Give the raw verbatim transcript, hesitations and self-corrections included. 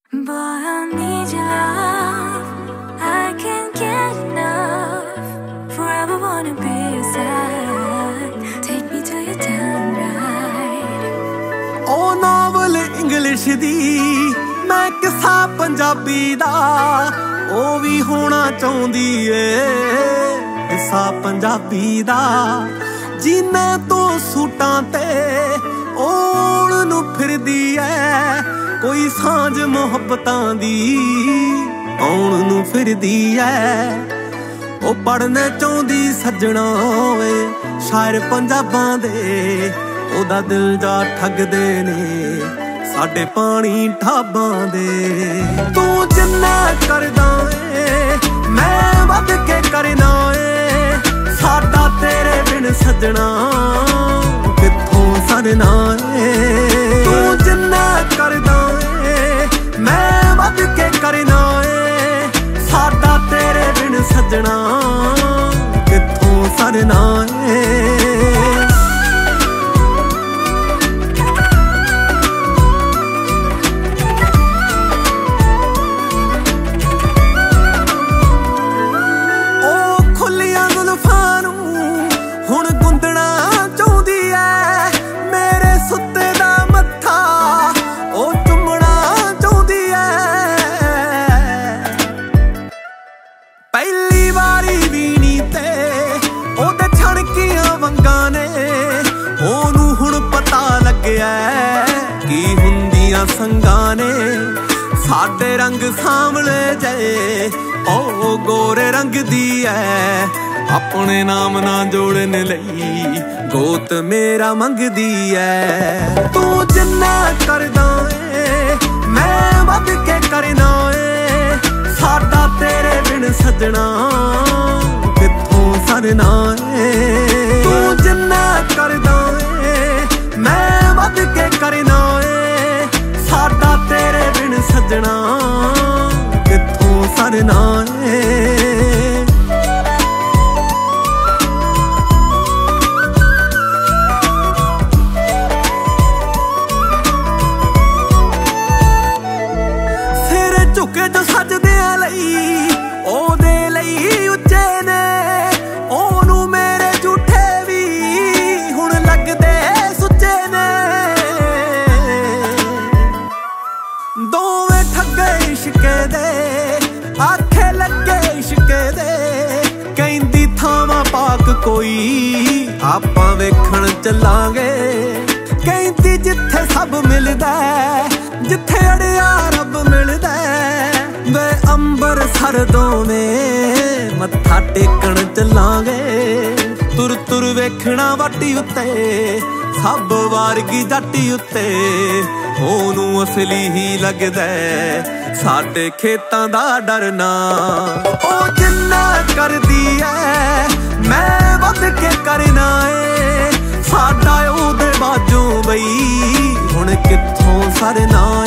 Boy, I need your love. I can't get enough. Forever wanna be your side. Take me to your town ride. Oh, novel English ਦੀ ਮੈਂ ਕਿਸਾ ਪੰਜਾਬੀ ਦਾ ਉਹ ਵੀ ਹੋਣਾ ਚਾਹੁੰਦੀ ਏ ਕਿਸਾ ਪੰਜਾਬੀ ਦਾ ਜੀਨੇ ਤੋਂ ਸੂਟਾਂ ਤੇ ओण ਨੂੰ ਫਿਰਦੀ ਐ ਕੋਈ ਸਾਂਝ ਮੁਹੱਬਤਾਂ ਦੀ ਆਉਣ ਨੂੰ ਫਿਰਦੀ ਐ ਉਹ ਪੜਨੇ ਚਾਹੁੰਦੀ ਸੱਜਣਾ ਓਏ ਸ਼ਾਇਰ ਪੰਜਾਬਾਂ ਦੇ ਉਹਦਾ ਦਿਲ ਜਾ ਠੱਗਦੇ ਨੇ ਸਾਡੇ ਪਾਣੀ ਢਾਬਾਂ ਦੇ ਤੂੰ ਜਿੰਨਾ ਕਰਦਾ ਏ ਮੈਂ ਵੱਧ ਕੇ ਕਰਨਾ ਏ ਸਾਡਾ ਤੇਰੇ ਬਿਨ ਸੱਜਣਾ ਕਿੱਥੋਂ ਸਰਨਾ ਏ ਤੂੰ ਜਿੰਨਾ ਕਰਦਾ ਏ ਮੈਂ ਵੱਧ ਕੇ ਕਰਨਾ ਏ ਸਾਡਾ ਤੇਰੇ ਬਿਨ ਸੱਜਣਾ ਕਿੱਥੋਂ ਸਰਨਾ ਏ ਪਹਿਲੀ ਵਾਰੀ ਵੀ ਨੀ ਤੇ ਉਹਦੇ ਛਣਕੀਆਂ ਵੰਗਾਂ ਨੇ ਉਹਨੂੰ ਹੁਣ ਪਤਾ ਲੱਗਿਆ ਕੀ ਹੁੰਦੀਆਂ ਸੰਗਾਂ ਨੇ ਸਾਡੇ ਰੰਗ ਸਾਂਵਲੇ ਜੇ ਉਹ ਗੋਰੇ ਰੰਗ ਦੀ ਐ ਆਪਣੇ ਨਾਮ ਨਾ ਜੋੜਨ ਲਈ ਗੋਤ ਮੇਰਾ ਮੰਗਦੀ ਐ ਤੂੰ ਜਿੰਨਾ ਕਰਦਾ ਏ ਮੈਂ ਵੱਧ ਕੇ ਕਰਨਾ ਏ ਸਾਡਾ ਤੇਰੇ ਬਿਨ ਸੱਜਣਾ ਕਿੱਥੋਂ ਸਰਨਾ ਏ ਤੂੰ ਜਿੰਨਾ ਕਰਦਾ ਏ ਮੈਂ ਵੱਧ ਕੇ ਕਰਨਾ ਏ ਸਾਡਾ ਤੇਰੇ ਬਿਨ ਸੱਜਣਾ ਕਿੱਥੋਂ ਸਰਨਾ ਏ ਸਿਰ ਝੁਕੇ ਜੋ ਸੱਜਦਿਆਂ ਲਈ ਉਹਦੇ ਲਈ ਉੱਚੇ ਨੇ ਉਹਨੂੰ ਮੇਰੇ ਝੂਠੇ ਵੀ ਹੁਣ ਲੱਗਦੇ ਸੁੱਚੇ ਨੇ ਦੋਵੇਂ ਠੱਗੇ ਇਸ਼ਕੇ ਦੇ ਆਖੇ ਲੱਗੇ ਇਸ਼ਕੇ ਦੇ ਕਹਿੰਦੀ ਥਾਵਾਂ ਪਾਕ ਕੋਈ ਆਪਾਂ ਵੇਖਣ ਚੱਲਾਂਗੇ ਕਹਿੰਦੀ ਜਿੱਥੇ ਸਭ ਮਿਲਦਾ ਜਿੱਥੇ ਅੜਿਆ ਰੱਬ ਮਿਲਦਾ ਵੇ ਅੰਬਰਸਰ ਦੋਵੇਂ ਮੱਥਾ ਟੇਕਣ ਚੱਲਾਂਗੇ ਤੁਰ ਤੁਰ ਵੇਖਣਾ ਵਾਟੀ ਉੱਤੇ ਸਭ ਵਾਰਗੀ ਜੱਟੀ ਉੱਤੇ ਉਹਨੂੰ ਅਸਲੀ ਹੀ ਲੱਗਦਾ ਸਾਡੇ ਖੇਤਾਂ ਦਾ ਡਰਨਾ ਉਹ ਜਿੰਨਾ ਕਰਦੀ ਐ ਮੈਂ ਵੱਧ ਕੇ ਕਰਨਾ ਏ ਸਾਡਾ ਉਹਦੇ ਬਾਝੋਂ ਬਈ ਹੁਣ ਕਿੱਥੋਂ ਸਰਨਾ